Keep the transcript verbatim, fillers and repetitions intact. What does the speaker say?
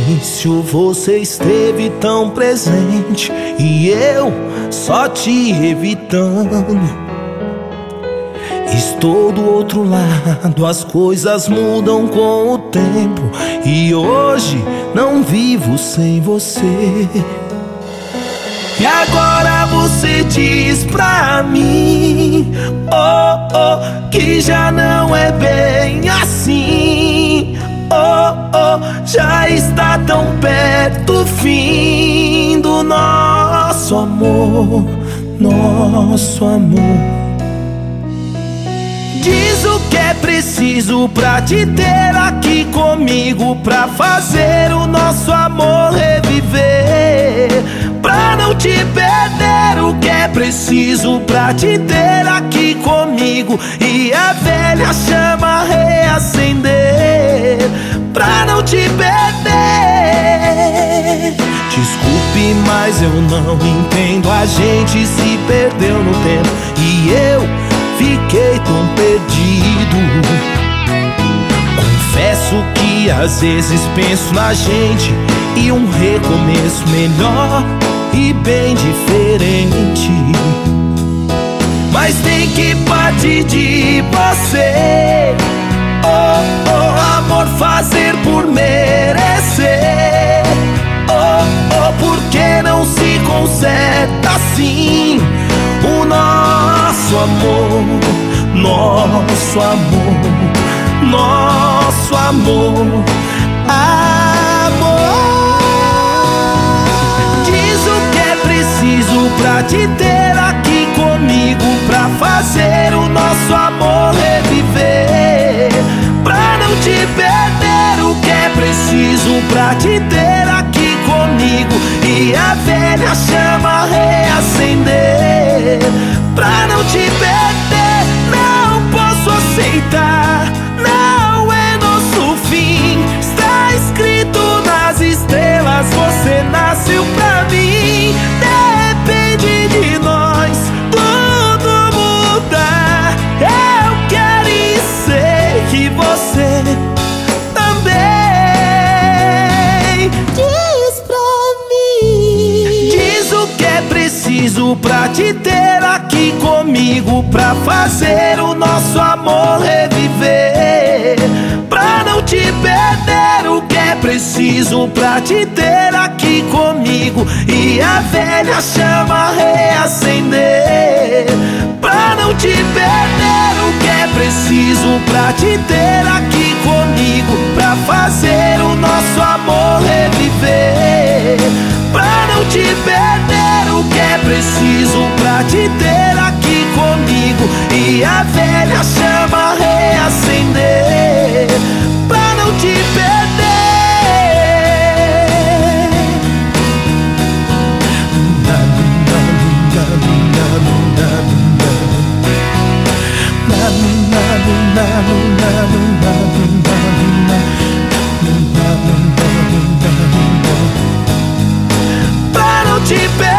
início você esteve tão presente e eu só te evitando. Estou do outro lado, as coisas mudam com o tempo e hoje não vivo sem você. E agora você diz pra mim, oh, oh, que já não é bem assim. Oh, oh, já está tão perto o fim do nosso amor, nosso amor. Diz o que é preciso pra te ter aqui comigo, pra fazer o nosso amor reviver, pra não te perder. O que é preciso pra te ter aqui comigo e a velha chama reacender, pra não te perder. Desculpe, mas eu não entendo. A gente se perdeu no tempo e eu fiquei tão perdido. Confesso que às vezes penso na gente e um recomeço melhor e bem diferente. Mas tem que partir de você, oh, oh, amor, fazer por merecer. Oh, oh, porque não se conserta assim o nosso amor, nosso amor, nosso amor, amor. Diz o que é preciso pra te ter aqui comigo, pra fazer o nosso amor reviver, pra não te perder. O que é preciso pra te ter aqui comigo e a velha chama reacender, pra não te perder. Não posso aceitar, não é nosso fim. Está escrito nas estrelas, você nasceu pra mim. Depende de nós tudo mudar. Eu quero e sei que você também. Diz pra mim, diz o que é preciso pra te ter aqui comigo, pra fazer o nosso amor reviver, pra não te perder. O que é preciso pra te ter aqui comigo e a velha chama reacender, pra não te perder. O que é preciso pra te ter aqui comigo, pra fazer o nosso amor reviver, pra não te perder. O que é preciso pra te ter aqui comigo e a velha chama reacender, pra não te perder. Pra não te perder.